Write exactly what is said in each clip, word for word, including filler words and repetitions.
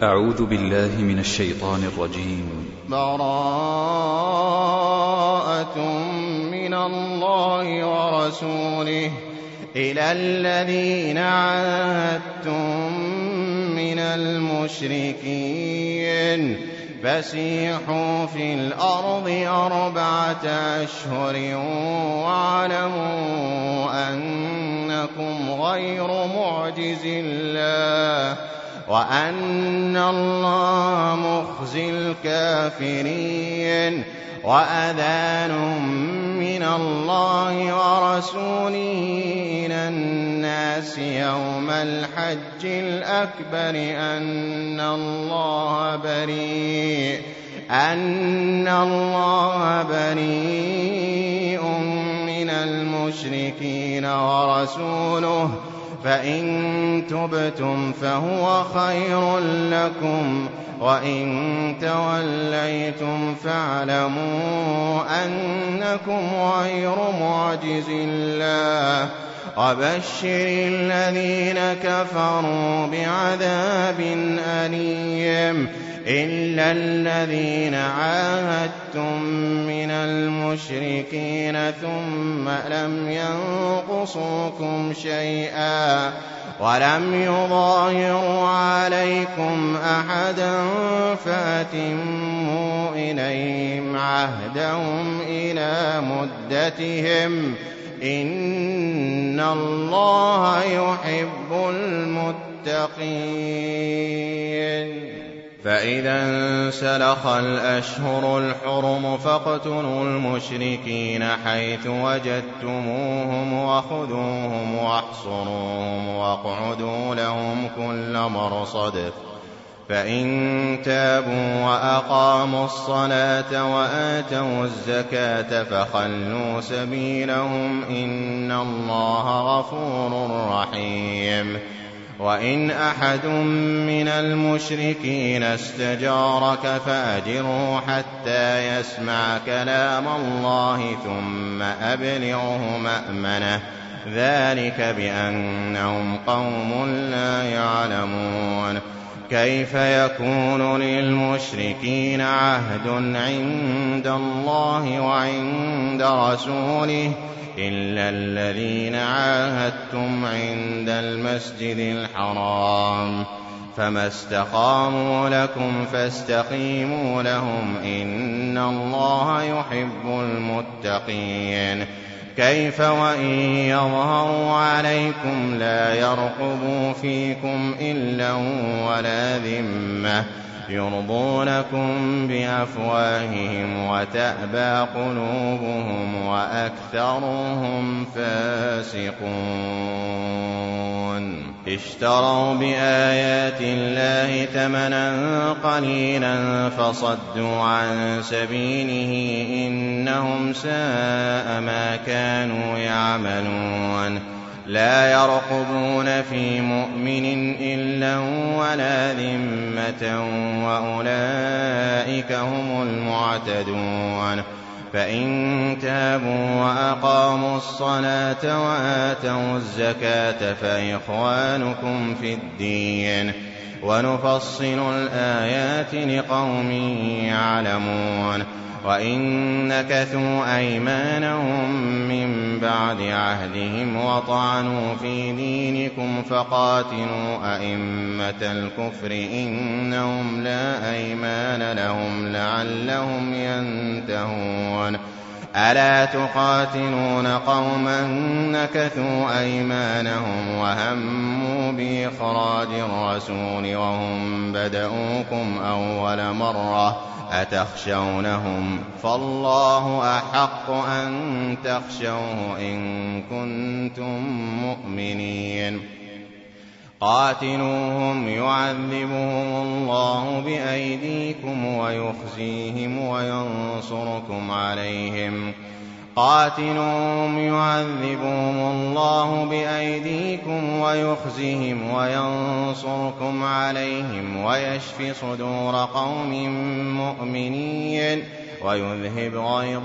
أعوذ بالله من الشيطان الرجيم. براءة من الله ورسوله إلى الذين عاهدتم من المشركين فسيحوا في الأرض أربعة أشهر واعلموا أنكم غير معجز الله وأن الله مخزي الكافرين. وأذان من الله ورسوله إلى الناس يوم الحج الأكبر أن الله بريء أن الله بريء من المشركين ورسوله فإن تبتم فهو خير لكم وإن توليتم فاعلموا أنكم غير معجز الله وبشر الذين كفروا بعذاب أليم إلا الذين عاهدتم من المشركين ثم لم ينقصوكم شيئا ولم يظاهروا عليكم أحدا فأتموا إليهم عهدهم إلى مدتهم إن الله يحب المتقين. فإذا انسلخ الأشهر الحرم فاقتلوا المشركين حيث وجدتموهم وخذوهم واحصروهم واقعدوا لهم كل مرصد فإن تابوا وأقاموا الصلاة وآتوا الزكاة فخلوا سبيلهم إن الله غفور رحيم. وإن أحد من المشركين استجارك فأجره حتى يسمع كلام الله ثم أبلغه مأمنه ذلك بأنهم قوم لا يعلمون. كيف يكون للمشركين عهد عند الله وعند رسوله إلا الذين عاهدتم عند المسجد الحرام فما استقاموا لكم فاستقيموا لهم إن الله يحب المتقين. كيف وإن يظهروا عليكم لا يرقبوا فيكم إلا ولا ذمة يرضونكم بأفواههم وتأبى قلوبهم وأكثرهم فاسقون. اشتروا بآيات الله ثمنا قليلا فصدوا عن سبيله إنهم ساء ما كانوا يعملون. لا يرقبون في مؤمن إلا ولا ذمة وأولئك هم المعتدون. فإن تابوا وأقاموا الصلاة وآتوا الزكاة فإخوانكم في الدين ونفصل الآيات لقوم يعلمون. وإن نكثوا أيمانهم من بعد عهدهم وطعنوا في دينكم فقاتلوا أئمة الكفر إنهم لا أيمان لهم لعلهم ينتهون. ألا تقاتلون قوما نكثوا أيمانهم وهموا بإخراج الرسول وهم بدؤوكم أول مرة أتخشونهم فالله أحق أن تخشوه إن كنتم مؤمنين. قاتلوهم يعذبهم الله بأيديكم ويخزيهم وينصركم عليهم قاتلوهم يعذبهم الله بأيديكم ويخزيهم وينصركم عليهم ويشف صدور قوم مؤمنين ويذهب غيظ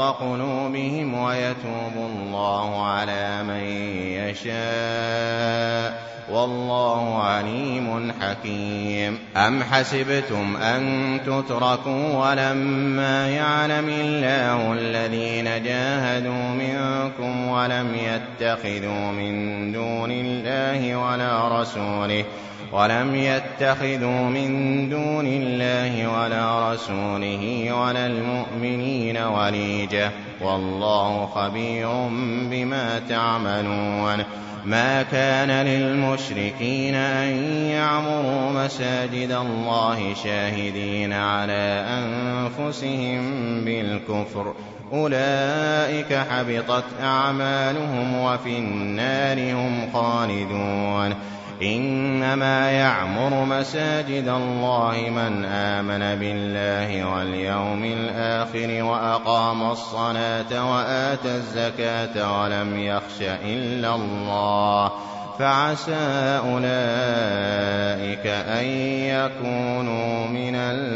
قلوبهم ويتوب الله على من يشاء والله عليم حكيم. أم حسبتم أن تتركوا ولما يعلم الله الذين جاهدوا منكم ولم يتخذوا من دون الله ولا رسوله ولم يتخذوا من دون الله ولا رسوله ولا المؤمنين وليجة والله خبير بما تعملون. ما كان للمشركين أن يعمروا مساجد الله شاهدين على أنفسهم بالكفر أولئك حبطت أعمالهم وفي النار هم خالدون. إنما يعمر مساجد الله من آمن بالله واليوم الآخر وأقام الصلاة وآتى الزكاة ولم يخش إلا الله فعسى أولئك أن يكونوا من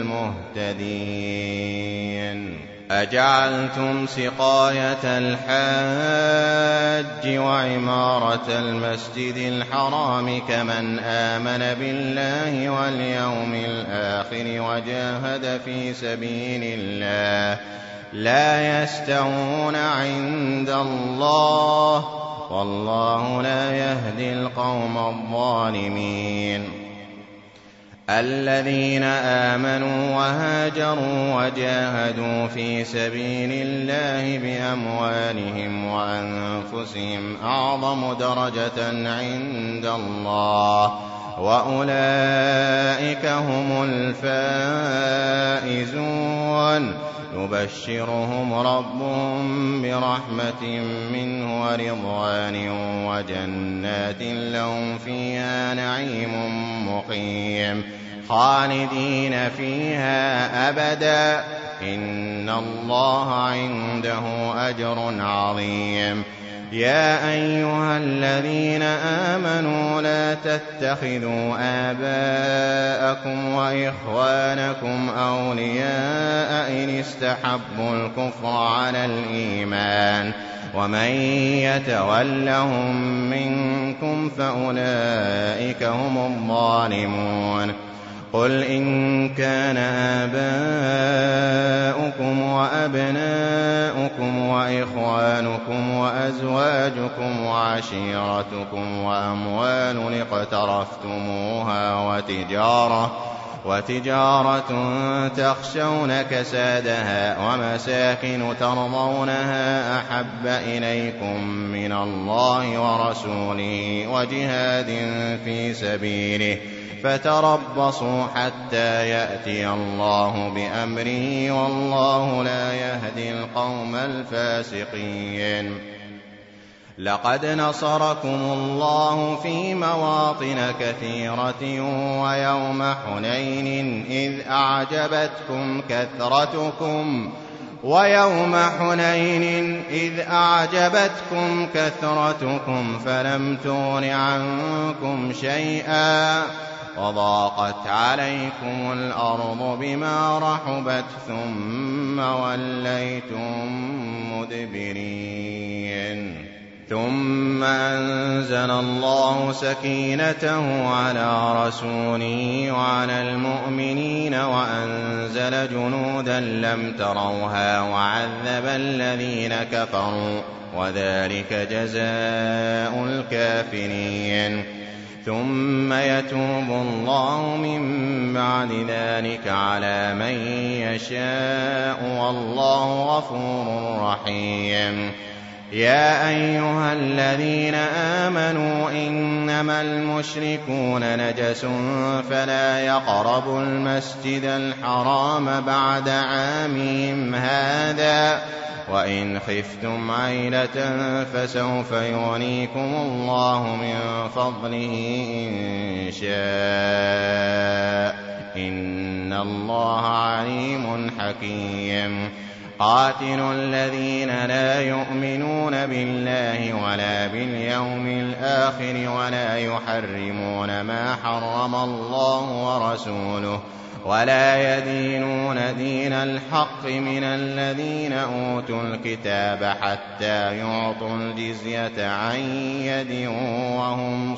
المهتدين. أجعلتم سقاية الحاج وعمارة المسجد الحرام كمن آمن بالله واليوم الآخر وجاهد في سبيل الله لا يستوون عند الله والله لا يهدي القوم الظالمين. الذين آمنوا وهاجروا وجاهدوا في سبيل الله بأموالهم وأنفسهم أعظم درجة عند الله وأولئك هم الفائزون. يبشرهم ربهم برحمة منه ورضوان وجنات لهم فيها نعيم مقيم خالدين فيها أبدا إن الله عنده أجر عظيم. يا أيها الذين آمنوا لا تتخذوا آباءكم وإخوانكم أولياء إن استحبوا الكفر على الإيمان ومن يتولهم منكم فأولئك هم الظالمون. قل إن كان آباؤكم وأبناؤكم وإخوانكم وأزواجكم وعشيرتكم وأموال اقترفتموها وتجارة وتجارة تخشون كسادها ومساكن ترضونها أحب إليكم من الله ورسوله وجهاد في سبيله فتربصوا حتى يأتي الله بأمره والله لا يهدي القوم الفاسقين. لقد نصركم الله في مواطن كثيرة ويوم حنين إذ أعجبتكم كثرتكم ويوم حنين إذ أعجبتكم كثرتكم فلم تغن عنكم شيئا وضاقت عليكم الأرض بما رحبت ثم وليتم مدبرين. ثم أنزل الله سكينته على رسوله وعلى المؤمنين وأنزل جنودا لم تروها وعذب الذين كفروا وذلك جزاء الكافرين. ثم يتوب الله من بعد ذلك على من يشاء والله غفور رحيم. يا أيها الذين آمنوا إنما المشركون نجس فلا يقربوا المسجد الحرام بعد عامهم هذا وإن خفتم عيلة فسوف يغنيكم الله من فضله إن شاء إن الله عليم حكيم. قاتلوا الذين لا يؤمنون بالله ولا باليوم الآخر ولا يحرمون ما حرم الله ورسوله ولا يدينون دين الحق من الذين أوتوا الكتاب حتى يعطوا الجزية عن يد وهم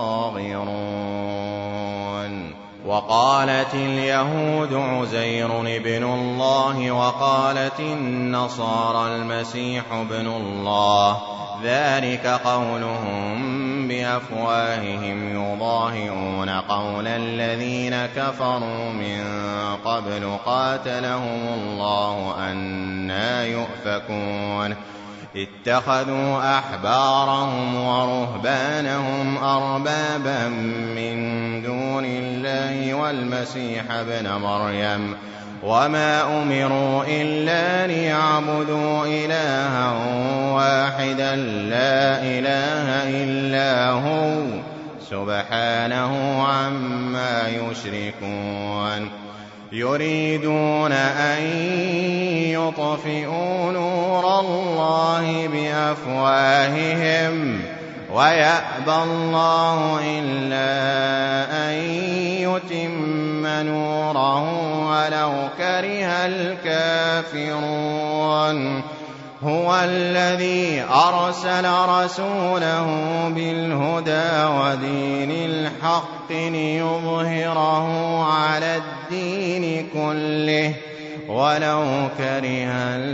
صاغرون. وقالت اليهود عزير ابن الله وقالت النصارى المسيح ابن الله، ذلك قولهم بأفواههم يضاهئون قول الذين كفروا من قبل قاتلهم الله أنى يؤفكون. اتخذوا أحبارهم ورهبانهم أربابا من دون الله والمسيح ابن مريم وما أمروا إلا ليعبدوا إلها واحدا لا إله إلا هو سبحانه عما يشركون. يريدون أن يطفئوا نور الله بأفواههم ويأبى الله إلا أن يتم نوره ولو كره الكافرون. هو الذي أرسل رسوله بالهدى ودين الحق ليظهره على الدين كله ولو كره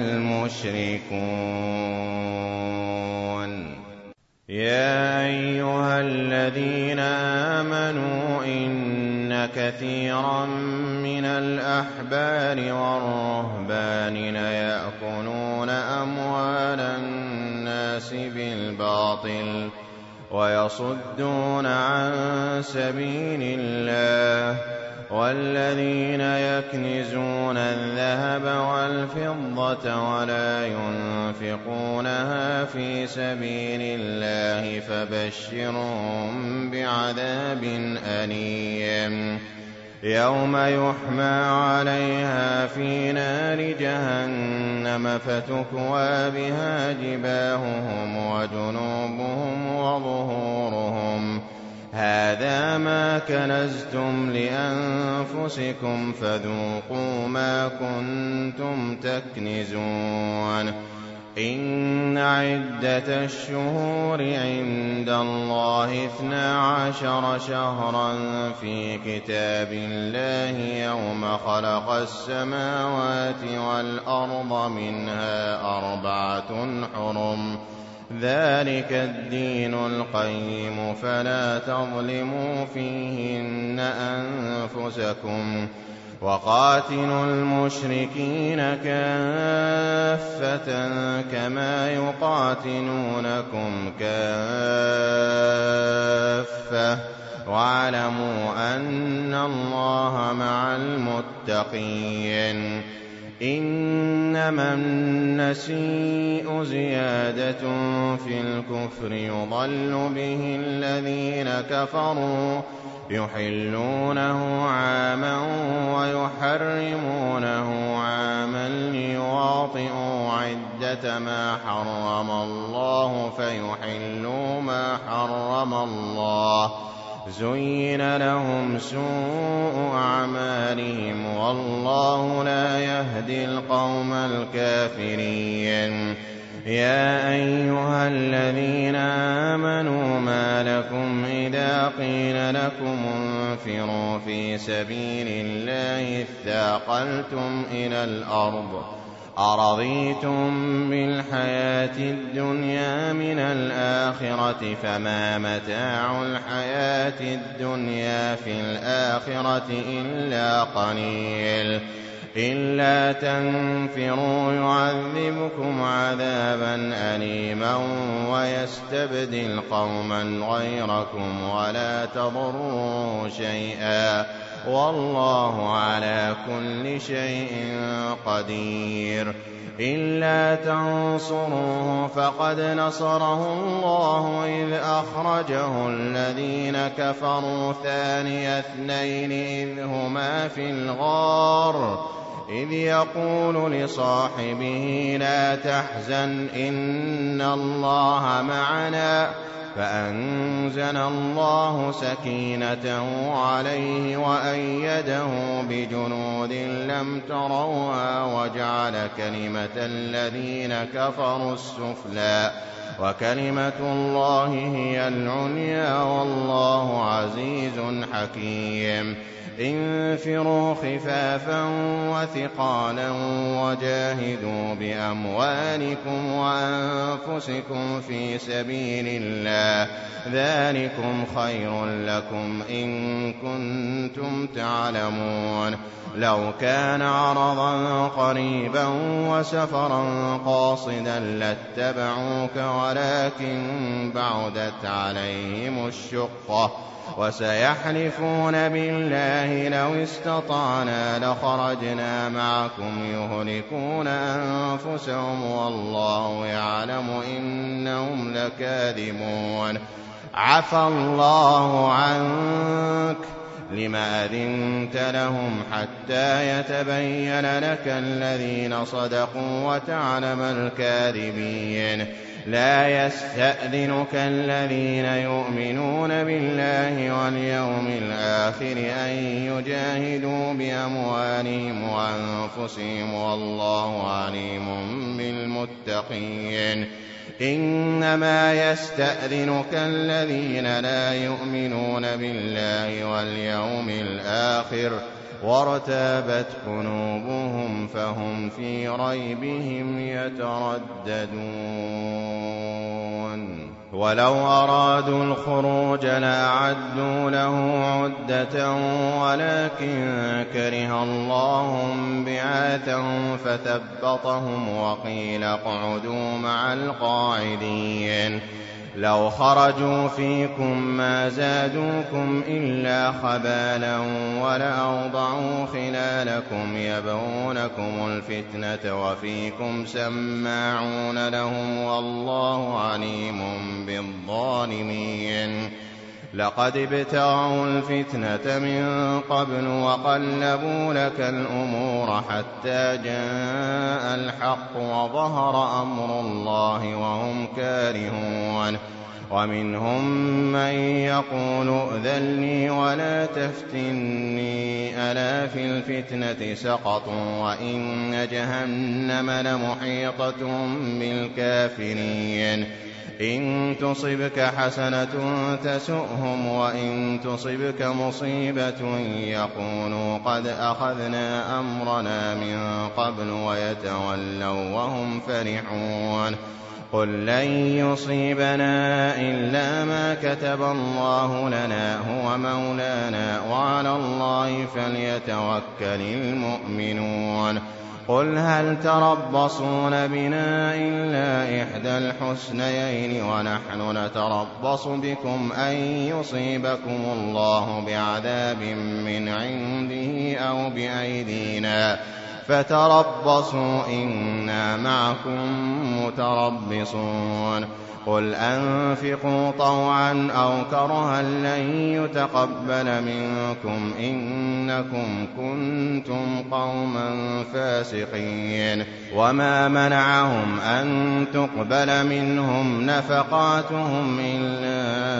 المشركون. يا أيها الذين آمنوا إن كثيرا من الأحبار والرهبان ليأكلون أموال الناس بالباطل ويصدون عن سبيل الله، والذين يكنزون الذهب والفضة ولا ينفقونها في سبيل الله فبشرهم بعذاب أليم يوم يحمى عليها في نار جهنم فتكوى بها جباههم وجنوبهم وظهورهم هذا ما كنزتم لأنفسكم فذوقوا ما كنتم تكنزون. إن عدة الشهور عند الله اثنا عشر شهرا في كتاب الله يوم خلق السماوات والأرض منها أربعة حرم ذلك الدين القيم فلا تظلموا فيهن أنفسكم وقاتلوا المشركين كافة كما يقاتلونكم كافة واعلموا أن الله مع المتقين. إنما النسيء زيادة في الكفر يضل به الذين كفروا يحلونه عاما ويحرمونه عاما ليواطئوا عدة ما حرم الله فيحلوا ما حرم الله زين لهم سوء أعمالهم والله لا يهدي القوم الكافرين. يا أيها الذين آمنوا ما لكم إذا قيل لكم انفروا في سبيل الله اثاقلتم إلى الأرض أرضيتم بالحياة الدنيا من الآخرة فما متاع الحياة الدنيا في الآخرة إلا قليل. إلا تنفروا يعذبكم عذابا أليما ويستبدل قوما غيركم ولا تضروا شيئا والله على كل شيء قدير. إلا تنصروه فقد نصره الله إذ أخرجه الذين كفروا ثاني اثنين إذ هما في الغار إذ يقول لصاحبه لا تحزن إن الله معنا فأنزل الله سكينته عليه وأيده بجنود لم تروها وجعل كلمة الذين كفروا السفلى وكلمة الله هي العليا والله عزيز حكيم انفروا خفافا وثقالا وجاهدوا بأموالكم وأنفسكم في سبيل الله ذلكم خير لكم إن كنتم تعلمون لو كان عرضا قريبا وسفرا قاصدا لاتبعوك ولكن بعدت عليهم الشقة وسيحلفون بالله لو استطعنا لخرجنا معكم يهلكون أنفسهم والله يعلم إنهم لكاذبون عفى الله عنك لم أذنت لهم حتى يتبين لك الذين صدقوا وتعلم الكاذبين لا يستأذنك الذين يؤمنون بالله واليوم الآخر أن يجاهدوا بأموالهم وأنفسهم والله عليم بالمتقين إنما يستأذنك الذين لا يؤمنون بالله واليوم الآخر وارتابت قلوبهم فهم في ريبهم يترددون ولو أرادوا الخروج لأعدوا له عدة ولكن كره الله بعاثهم فثبطهم وقيل اقعدوا مع القاعدين لو خرجوا فيكم ما زادوكم إلا خبالا ولأوضعوا خلالكم يبغونكم الفتنة وفيكم سماعون لهم والله عليم بالظالمين لقد ابتغوا الفتنة من قبل وقلبوا لك الأمور حتى جاء الحق وظهر أمر الله وهم كارهون ومنهم من يقول ائذن لي ولا تفتني ألا في الفتنة سقطوا وإن جهنم لمحيطة بالكافرين إن تصبك حسنة تسؤهم وإن تصبك مصيبة يقولوا قد أخذنا أمرنا من قبل ويتولوا وهم فرحون قل لن يصيبنا إلا ما كتب الله لنا هو مولانا وعلى الله فليتوكل المؤمنون قل هل تربصون بنا إلا إحدى الحسنيين ونحن نتربص بكم أن يصيبكم الله بعذاب من عنده أو بأيدينا فتربصوا إنا معكم متربصون قل أنفقوا طوعا أو كرها لن يتقبل منكم إنكم كنتم قوما فاسقين وما منعهم أن تقبل منهم نفقاتهم إلا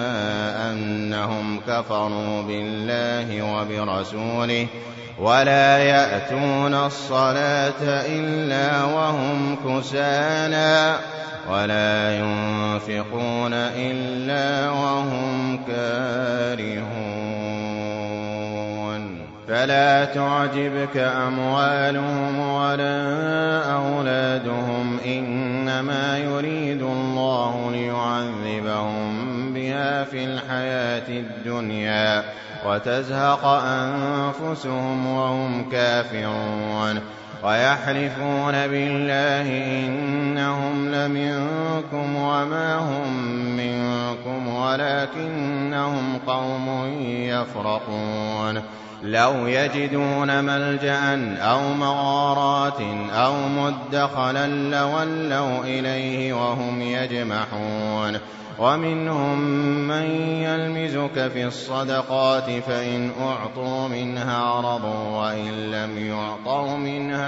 أنهم كفروا بالله وبرسوله ولا يأتون الصلاة إلا وهم كسالى ولا ينفقون إلا وهم كارهون فلا تعجبك أموالهم ولا أولادهم إنما يريد الله ليعذبهم بها في الحياة الدنيا وتزهق أنفسهم وهم كافرون ويحلفون بالله إنهم لمنكم وما هم منكم ولكنهم قوم يفرقون لو يجدون ملجأ أو مغارات أو مدخلا لولوا إليه وهم يجمحون ومنهم من يلمزك في الصدقات فإن أعطوا منها رضوا وإن لم يعطوا منها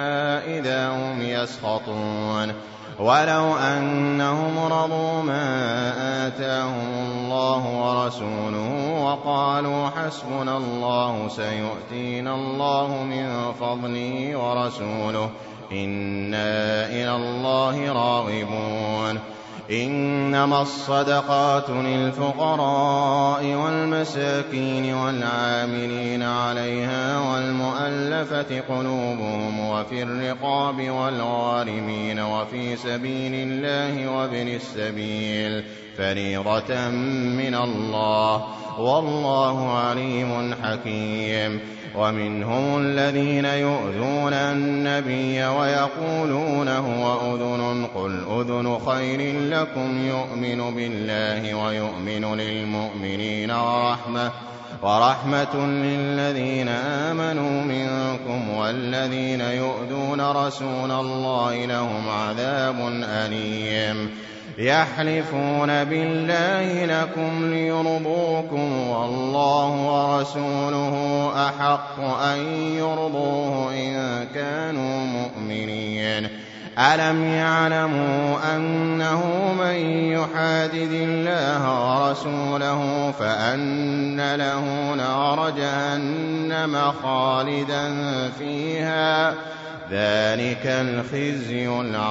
يسخطون ولو أنهم رضوا ما آتاهم الله ورسوله وقالوا حسبنا الله سيؤتينا الله من فضله ورسوله إنا إلى الله راغبون إنما الصدقات للفقراء والمساكين والعاملين عليها والمؤلفة قلوبهم وفي الرقاب والغارمين وفي سبيل الله وابن السبيل فريضة من الله والله عليم حكيم ومنهم الذين يؤذون النبي ويقولون هو أذن قل أذن خير لكم يؤمن بالله ويؤمن للمؤمنين ورحمة, ورحمة للذين آمنوا منكم والذين يؤذون رسول الله لهم عذاب أليم يحلفون بالله لكم ليرضوكم والله ورسوله أحق أن يرضوه إن كانوا مؤمنين ألم يعلموا أنه من يحادد الله ورسوله فأن له نار جهنم خالدا فيها ذلك الخزي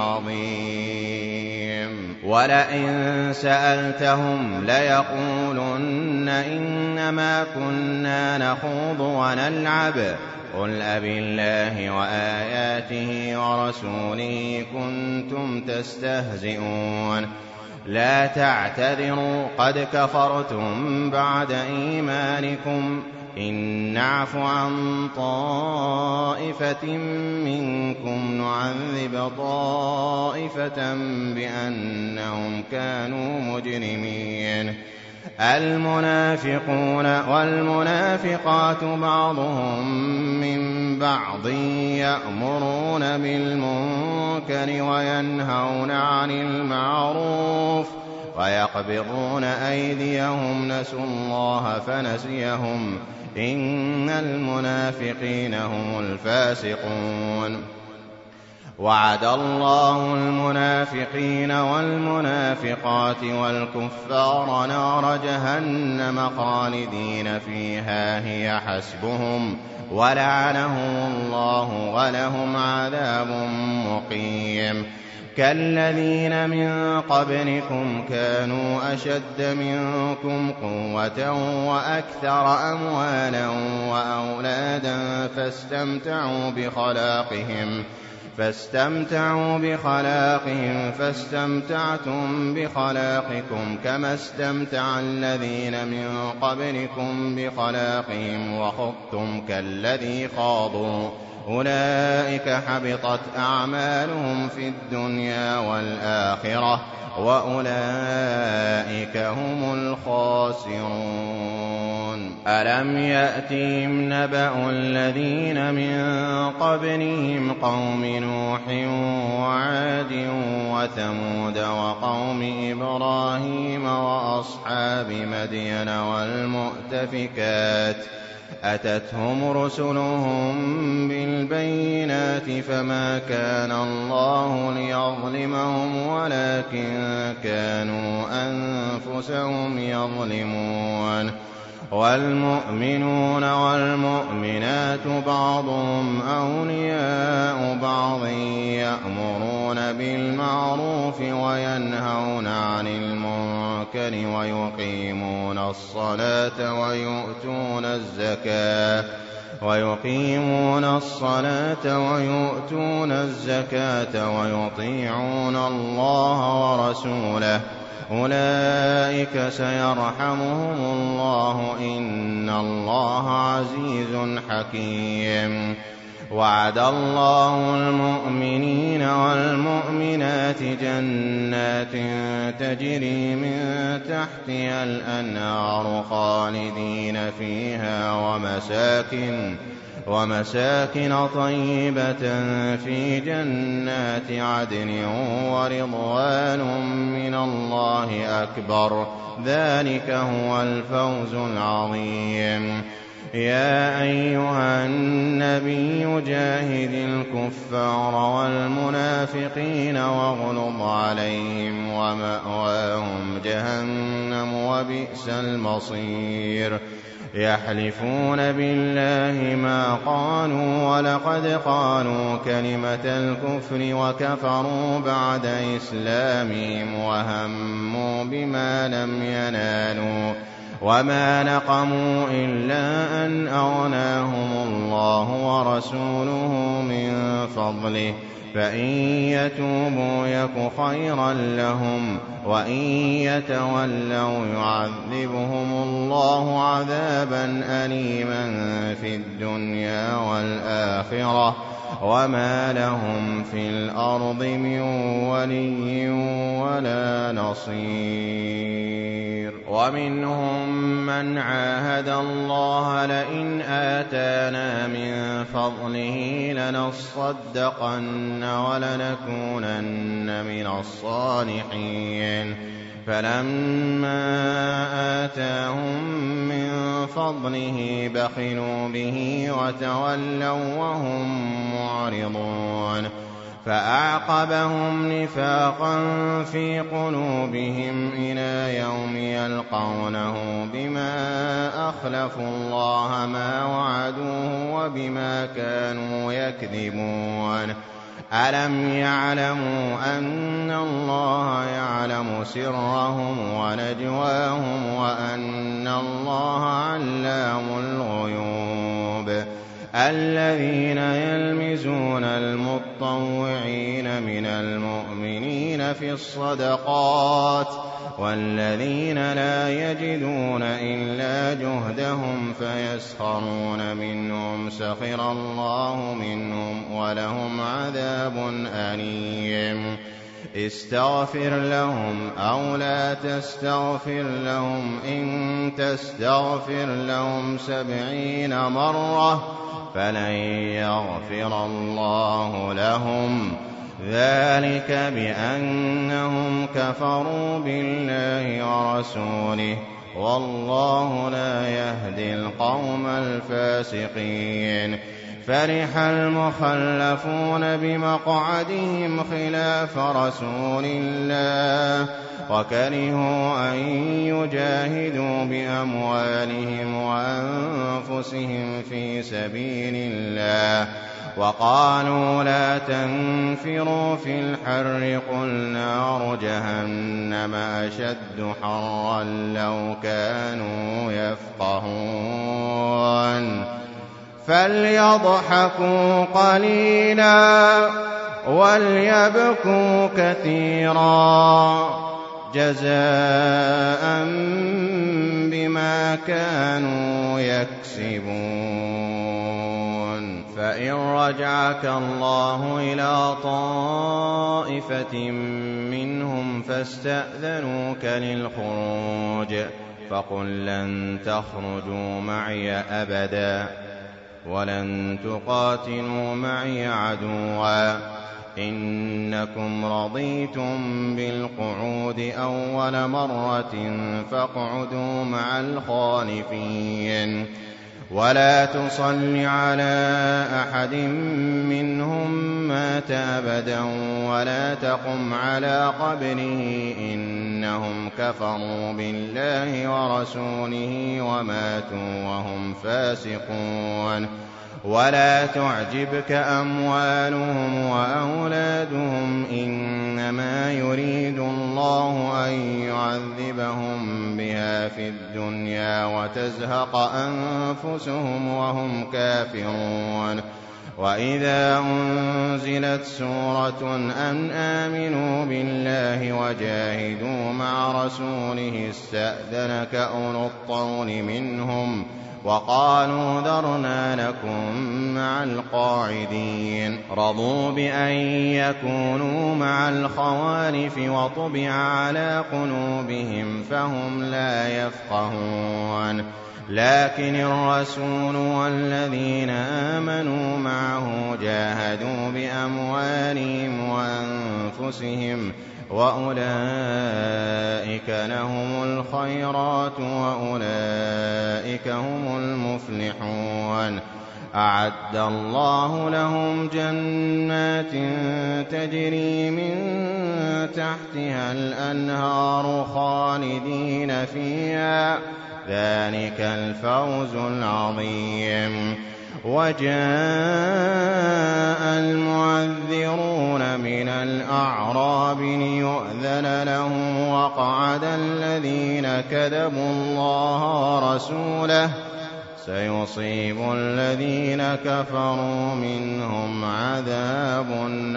العظيم ولئن سألتهم ليقولن إنما كنا نخوض ونلعب قل أبالله وآياته ورسوله كنتم تستهزئون لا تعتذروا قد كفرتم بعد إيمانكم إن نعف عن طائفة منكم نعذب طائفة بأنهم كانوا مجرمين المنافقون والمنافقات بعضهم من بعض يأمرون بالمنكر وينهون عن المعروف ويقبضون أيديهم نسوا الله فنسيهم إن المنافقين هم الفاسقون وعد الله المنافقين والمنافقات والكفار نار جهنم خالدين فيها هي حسبهم ولعنهم الله ولهم عذاب مقيم كالذين من قبلكم كانوا أشد منكم قوة وأكثر أموالا وأولادا فاستمتعوا بخلاقهم فاستمتعوا بخلاقهم فاستمتعتم بخلاقكم كما استمتع الذين من قبلكم بخلاقهم وخضتم كالذي خاضوا أولئك حبطت أعمالهم في الدنيا والآخرة وأولئك هم الخاسرون ألم يأتهم نبأ الذين من قبلهم قوم نوح وعاد وثمود وقوم إبراهيم وأصحاب مدين والمؤتفكات أتتهم رسلهم بالبينات فما كان الله ليظلمهم ولكن كانوا أنفسهم يظلمون والمؤمنون والمؤمنات بعضهم أولياء بعض يأمرون بالمعروف وينهون عن المنكر ويقيمون الصلاة ويؤتون الزكاة ويقيمون الصلاة ويؤتون الزكاة ويطيعون الله ورسوله أولئك سيرحمهم الله إن الله عزيز حكيم وعد الله المؤمنين والمؤمنات جنات تجري من تحتها الأنهار خالدين فيها ومساكن ومساكن طيبة في جنات عدن ورضوان من الله أكبر ذلك هو الفوز العظيم يا أيها النبي جاهد الكفار والمنافقين واغلظ عليهم ومأواهم جهنم وبئس المصير يحلفون بالله ما قالوا ولقد قالوا كلمة الكفر وكفروا بعد إسلامهم وهموا بما لم ينالوا وما نقموا إلا أن أغناهم الله ورسوله من فضله فإن يتوبوا يك خيرا لهم وإن يتولوا يعذبهم الله عذابا أليما في الدنيا والآخرة وما لهم في الأرض من ولي ولا نصير. ومنهم من عاهد الله لئن آتانا من فضله لنصدقن ولنكونن من الصالحين فلما آتاهم من فضله بخلوا به وتولوا وهم معرضون فأعقبهم نفاقا في قلوبهم إلى يوم يلقونه بما أخلفوا الله ما وعدوه وبما كانوا يكذبون ألم يعلموا أن الله يعلم سرهم ونجواهم وأن الله علام الغيوب الذين يلمزون المطوعين من المؤمنين في الصدقات والذين لا يجدون إلا جهدهم فيسخرون منهم سخر الله منهم ولهم عذاب أليم استغفر لهم أو لا تستغفر لهم إن تستغفر لهم سبعين مرة فلن يغفر الله لهم ذلك بأنهم كفروا بالله ورسوله والله لا يهدي القوم الفاسقين. فرح المخلفون بمقعدهم خلاف رسول الله وكرهوا أن يجاهدوا بأموالهم وأنفسهم في سبيل الله وقالوا لا تنفروا في الحر قل نار جهنم أشد حرا لو كانوا يفقهون فليضحكوا قليلا وليبكوا كثيرا جزاء بما كانوا يكسبون. فإن رجعك الله إلى طائفة منهم فاستأذنوك للخروج فقل لن تخرجوا معي أبدا ولن تقاتلوا معي عدوا إنكم رضيتم بالقعود أول مرة فاقعدوا مع الخالفين ولا تصل على أحد منهم مات أبدا ولا تقم على قبره إنهم كفروا بالله ورسوله وماتوا وهم فاسقون ولا تعجبك أموالهم وأولادهم إنما يريد الله أن يعذبهم بها في الدنيا وتزهق أنفسهم وهم كافرون. وإذا أنزلت سورة أن آمنوا بالله وجاهدوا مع رسوله استأذنك أولو الطول منهم وقالوا ذرنا نكن مع القاعدين رضوا بأن يكونوا مع الخوالف وطبع على قلوبهم فهم لا يفقهون. لكن الرسول والذين آمنوا معه جاهدوا بأموالهم أنفسهم وأولئك لهم الخيرات وأولئك هم المفلحون. أعد الله لهم جنات تجري من تحتها الأنهار خالدين فيها، ذلك الفوز العظيم. وجاء المعذرون من الأعراب ليؤذن لهم وقعد الذين كذبوا الله ورسوله، سيصيب الذين كفروا منهم عذاب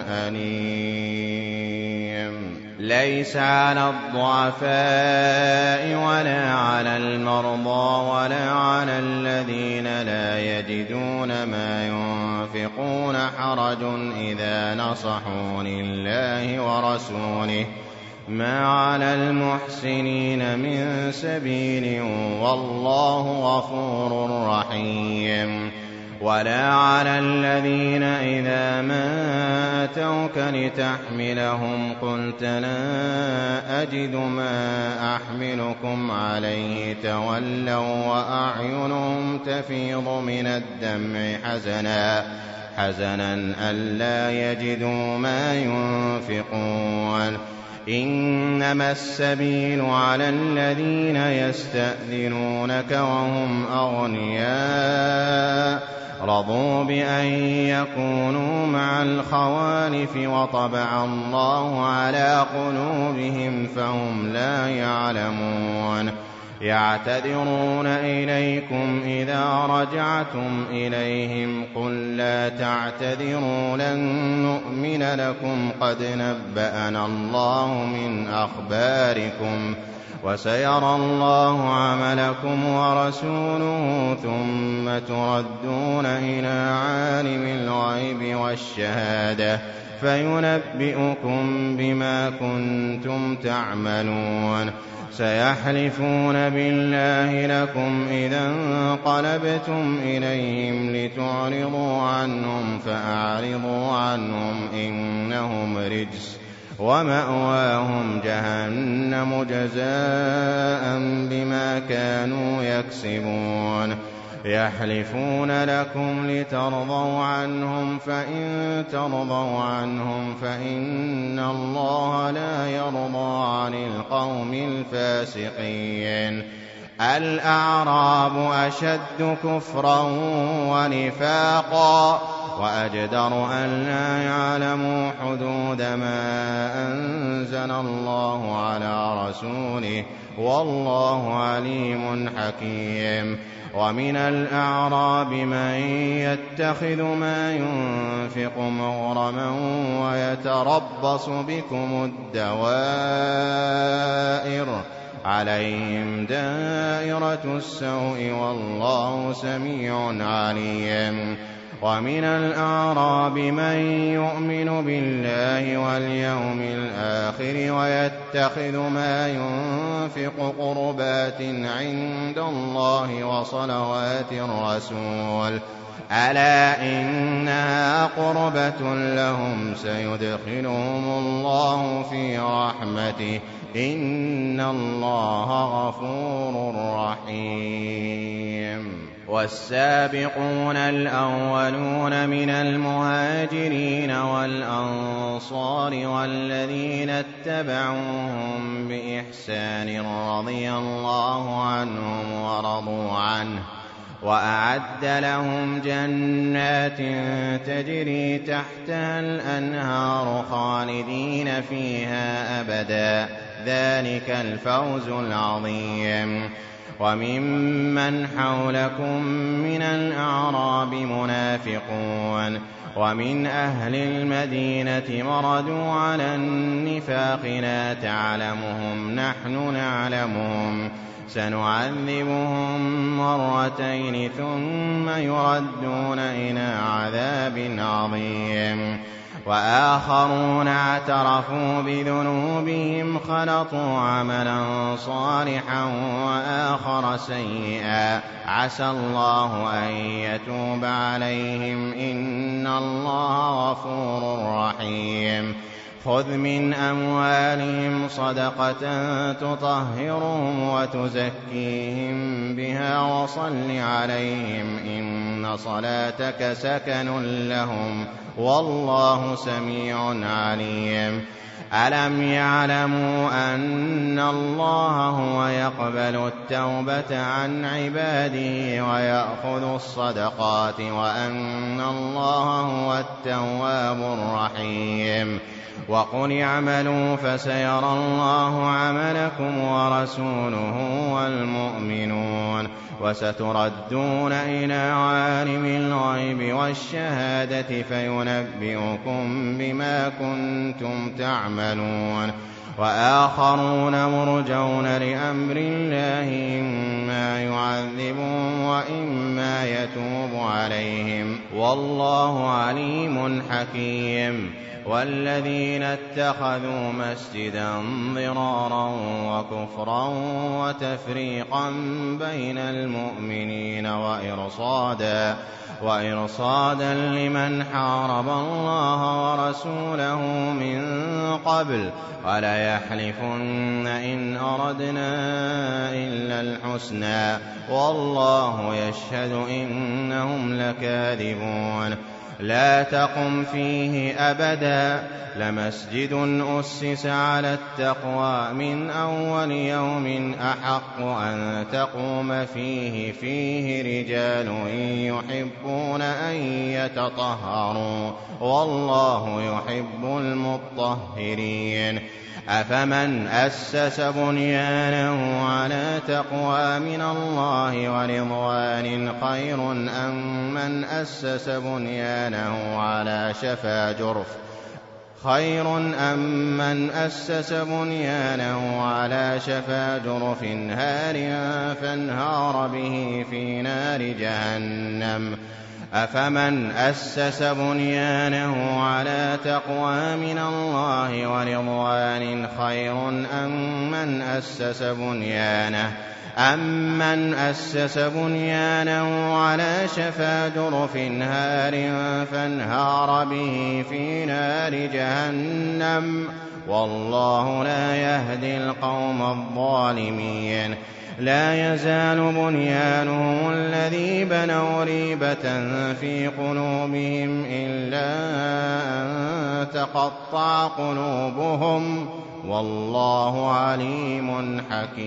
أليم. ليس على الضعفاء ولا على المرضى ولا على الذين لا يجدون ما ينفقون حرج إذا نصحوا لله ورسوله، ما على المحسنين من سبيل والله غفور رحيم. ولا على الذين إذا ما أتوك لتحملهم قلت لا أجد ما أحملكم عليه تولوا وأعينهم تفيض من الدمع حزنا حزنا ألا يجدوا ما ينفقون. إنما السبيل على الذين يستأذنونك وهم أغنياء رضوا بأن يكونوا مع الخوالف وطبع الله على قلوبهم فهم لا يعلمون. يعتذرون إليكم إذا رجعتم إليهم قل لا تعتذروا لن نؤمن لكم قد نبأنا الله من أخباركم وسيرى الله عملكم ورسوله ثم تردون إلى عالم الغيب والشهادة فينبئكم بما كنتم تعملون. سيحلفون بالله لكم إذا انقلبتم إليهم لتعرضوا عنهم فأعرضوا عنهم إنهم رجس ومأواهم جهنم جزاء بما كانوا يكسبون. يحلفون لكم لترضوا عنهم فإن ترضوا عنهم فإن الله لا يرضى عن القوم الفاسقين. الأعراب أشد كفرا ونفاقا وأجدر أن لا يعلموا حدود ما أنزل الله على رسوله والله عليم حكيم. ومن الأعراب من يتخذ ما ينفق مغرما ويتربص بكم الدوائر عليهم دائرة السوء والله سميع عليم. ومن الأعراب من يؤمن بالله واليوم الآخر ويتخذ ما ينفق قربات عند الله وصلوات الرسول ألا إنها قربة لهم سيدخلهم الله في رحمته إن الله غفور رحيم. والسابقون الأولون من المهاجرين والأنصار والذين اتبعوهم بإحسان رضي الله عنهم ورضوا عنه وأعد لهم جنات تجري تحتها الأنهار خالدين فيها أبدا ذلك الفوز العظيم. وممن حولكم من الأعراب منافقون ومن أهل المدينة مردوا على النفاق لا تعلمهم نحن نعلمهم سنعذبهم مرتين ثم يردون إلى عذاب عظيم. وآخرون اعترفوا بذنوبهم خلطوا عملا صالحا وآخر سيئا عسى الله أن يتوب عليهم إن الله غفور رحيم. خذ من أموالهم صدقة تطهرهم وتزكيهم بها وصل عليهم إن صلاتك سكن لهم والله سميع عليم ألم يعلموا أن الله هو يقبل التوبة عن عباده ويأخذ الصدقات وأن الله هو التواب الرحيم وقل اعملوا فسيرى الله عملكم ورسوله والمؤمنون وستردون إلى عالم الغيب والشهادة فينبئكم بما كنتم تعملون وآخرون مرجون لأمر الله إما يعذبهم وإما يتوب عليهم والله عليم حكيم والذين اتخذوا مسجدا ضرارا وكفرا وتفريقا بين المؤمنين وإرصادا وإرصادا لمن حارب الله ورسوله من قبل وليحلفن إن أردنا إلا الحسنى والله يشهد إنهم لكاذبون لا تقم فيه أبدا لمسجد أسس على التقوى من أول يوم أحق أن تقوم فيه فيه رجال يحبون أن يتطهروا والله يحب المطهرين أفمن أسس بنيانه على تقوى من الله ورضوان خير أم من أسس بنيانه على شفا جرف خير أم من أسس بنيانه على شفا جرف هار فانهار به في نار جهنم أفمن أسس بنيانه على تقوى من الله ورضوان خير أم من أسس بنيانه أمن أسس بنيانه على شفا جرف هار فانهار به في نار جهنم والله لا يهدي القوم الظالمين لا يزال بنيانهم الذي بنوا ريبة في قلوبهم إلا أن تقطع قلوبهم والله عليم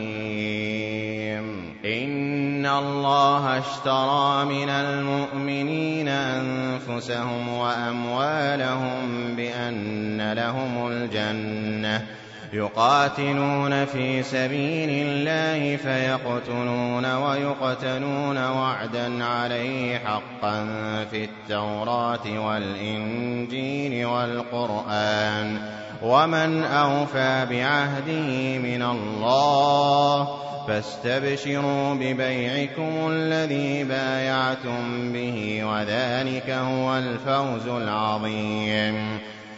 حكيم إن الله اشترى من المؤمنين أنفسهم وأموالهم بأن لهم الجنة يقاتلون في سبيل الله فيقتلون ويقتلون وعدا عليه حقا في التوراة والإنجيل والقرآن ومن أوفى بعهده من الله فاستبشروا ببيعكم الذي بايعتم به وذلك هو الفوز العظيم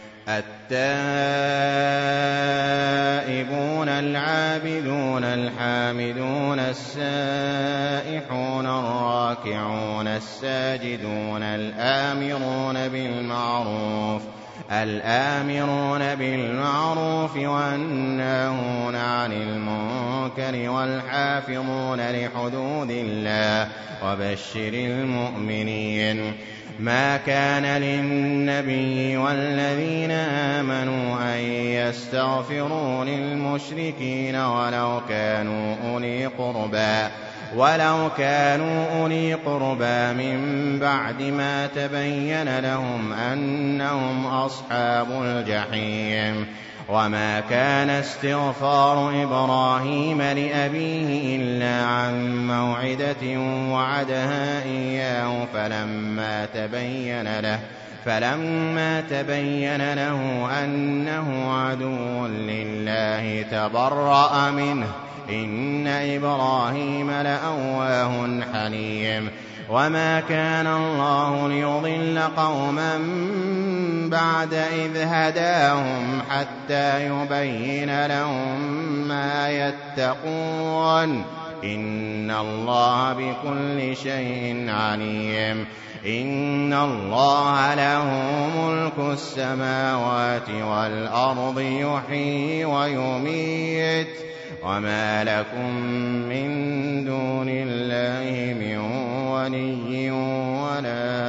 التائبون العابدون الحامدون السائحون الراكعون الساجدون الآمرون بالمعروف الآمرون بالمعروف والناهون عن المنكر والحافظون لحدود الله وبشر المؤمنين ما كان للنبي والذين آمنوا أن يستغفروا للمشركين ولو كانوا أولي قربى ولو كانوا أولي قربى من بعد ما تبين لهم أنهم أصحاب الجحيم وما كان استغفار إبراهيم لأبيه إلا عن موعدة وعدها إياه فلما تبين له فلما تبين له أنه عدو لله تبرأ منه إن إبراهيم لأواه حليم وما كان الله ليضل قوما بعد إذ هداهم حتى يبين لهم ما يتقون إن الله بكل شيء عليم إن الله له ملك ملك السماوات والأرض يحيي ويميت وما لكم من دون الله من ولي ولا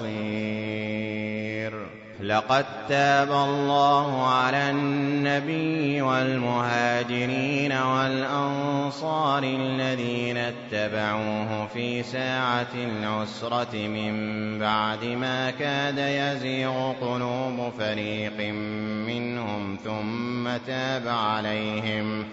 نصير. لقد تاب الله على النبي والمهاجرين والأنصار الذين اتبعوه في ساعة العسرة من بعد ما كاد يزيغ قلوب فريق منهم ثم تاب عليهم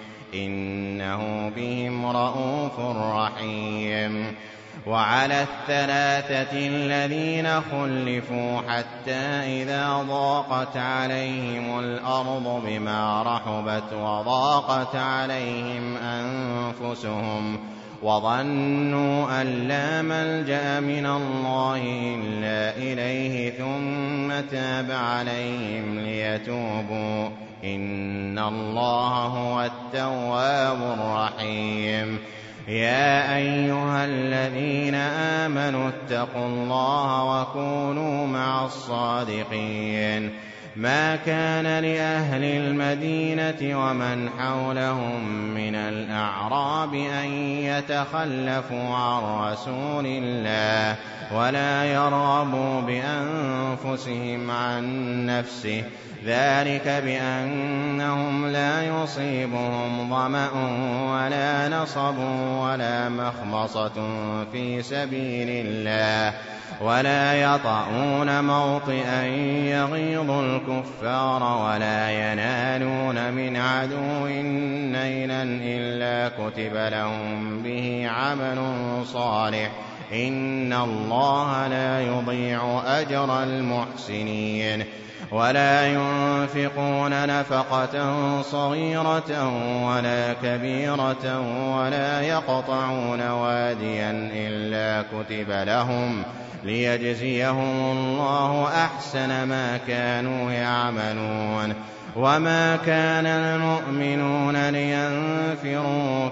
إنه بهم رءوف رحيم. وعلى الثلاثة الذين خلفوا حتى إذا ضاقت عليهم الأرض بما رحبت وضاقت عليهم أنفسهم وظنوا أن لا ملجأ من الله إلا إليه ثم تاب عليهم ليتوبوا إن الله هو التواب الرحيم. يا أيها الذين آمنوا اتقوا الله وكونوا مع الصادقين. ما كان لأهل المدينة ومن حولهم من الأعراب أن يتخلفوا عن رسول الله ولا يرغبوا بأنفسهم عن نفسه ذلك بأنهم لا يصيبهم ظمأ ولا نصب ولا مخمصة في سبيل الله ولا يطؤون موطئا يغيظ الكفار ولا ينالون من عدو نيلا إلا كتب لهم به عمل صالح إن الله لا يضيع أجر المحسنين. ولا ينفقون نفقة صغيرة ولا كبيرة ولا يقطعون واديا إلا كتب لهم ليجزيهم الله أحسن ما كانوا يعملون. وما كان المؤمنون لينفروا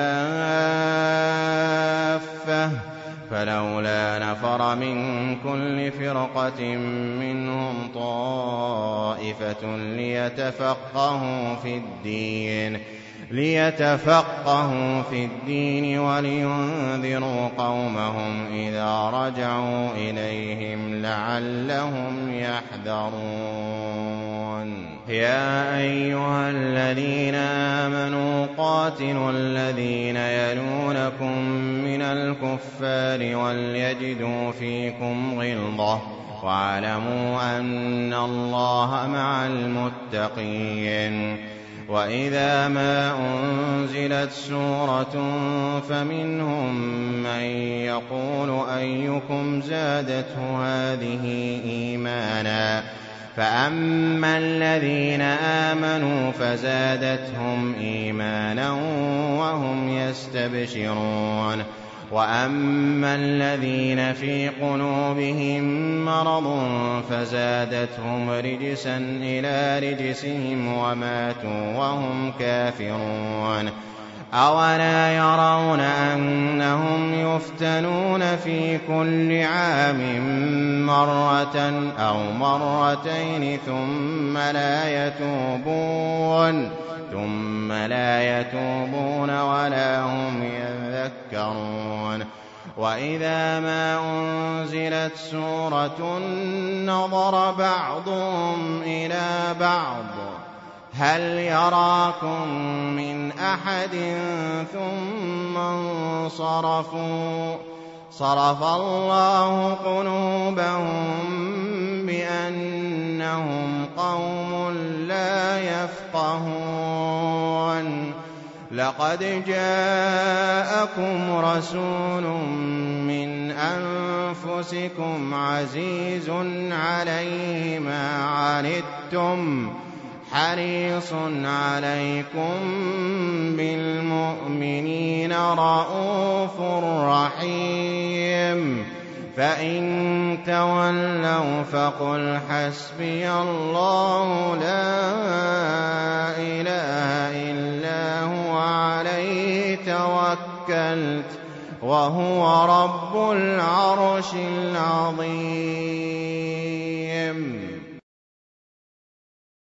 كافة فلولا نفر من كل فرقة منهم طائفة ليتفقهوا في الدين ليتفقهوا في الدين ولينذروا قومهم إذا رجعوا إليهم لعلهم يحذرون. يا أيها الذين آمنوا قاتلوا الذين يلونكم من الكفار وليجدوا فيكم غلظة واعلموا أن الله مع المتقين. وإذا ما أنزلت سورة فمنهم من يقول أيكم زادته هذه إيمانا فأما الذين آمنوا فزادتهم إيمانا وهم يستبشرون وأما الذين في قلوبهم مرض فزادتهم رجسا إلى رجسهم وماتوا وهم كافرون. أولا يرون أنهم يفتنون في كل عام مرة أو مرتين ثم لا يتوبون ثم لا يتوبون ولا هم يذكرون. وإذا ما أنزلت سورة نظر بعضهم إلى بعض هل يراكم من أحد ثم انصرفوا صرف الله قلوبهم بأنهم قوم لا يفقهون. لقد جاءكم رسول من أنفسكم عزيز عليه ما عنتم حريص عليكم بالمؤمنين رءوف رحيم. فإن تولوا فقل حسبي الله لا إله إلا هو عليه توكلت وهو رب العرش العظيم.